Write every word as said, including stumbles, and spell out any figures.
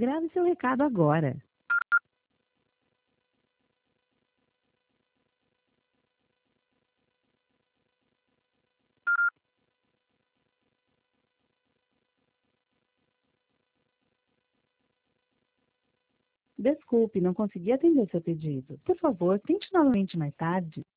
Grave seu recado agora. Desculpe, não consegui atender seu pedido. Por favor, tente novamente mais tarde.